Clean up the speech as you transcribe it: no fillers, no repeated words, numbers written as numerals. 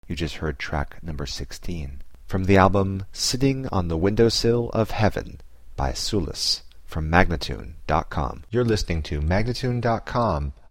You just heard track number 16 from the album Sitting on the Windowsill of Heaven by Sulis from Magnatune.com. You're listening to Magnatune.com,